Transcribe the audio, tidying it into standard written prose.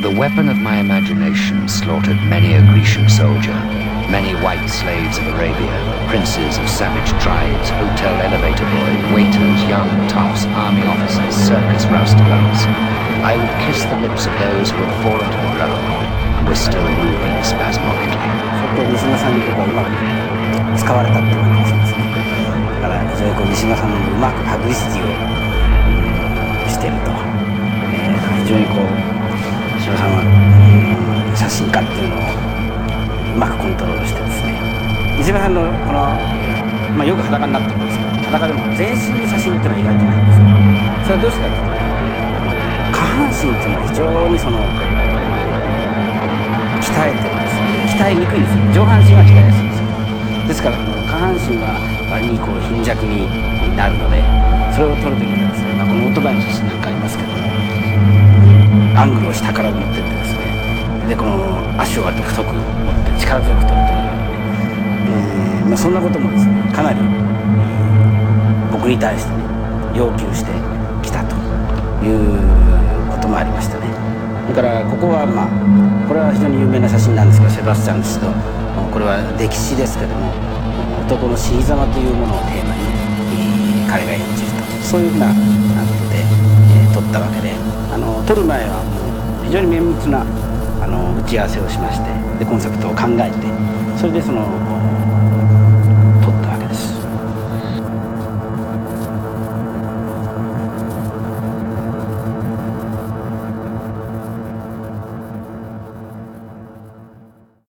The weapon of my imagination slaughtered many a Grecian soldier, many white slaves of Arabia, princes of savage tribes, hotel elevator boys, waiters, young toughs, army officers, circus roustabouts. I would kiss the lips of those who had fallen to the ground and were still moving spasmodically. そこで三島さんに僕はうまく使われたっていう感じがしますね。だから非常に三島さんのうまくパブリシティをしていると、非常に三島さんは、写真家っていうのをうまくコントロールしてですね、三島さんのこの、よく裸になってるんですけど、裸でも全身の写真っていうのは意外とないんですよ。それはどうしてかというと、下半身っていうのは非常に鍛えてるんですね。鍛えにくいんですよ。上半身は鍛えやすいんですよ。ですから下半身は割に貧弱になるので、それを撮るときにはですね、このオートバイの写真なんかありますけども、アングルを下から持ってってですね、でこの足を割と太く持って力強く撮るという、そんなこともですね、かなり、僕に対してね要求してきたということもありましたね。だからここはこれは非常に有名な写真なんですけど、セバスチャン氏と、これは歴史ですけども、男の死に様というものをテーマに、彼が演じると、そういうふうなことで、撮ったわけで、撮る前はもう非常に綿密な打ち合わせをしまして、でコンセプトを考えて、それで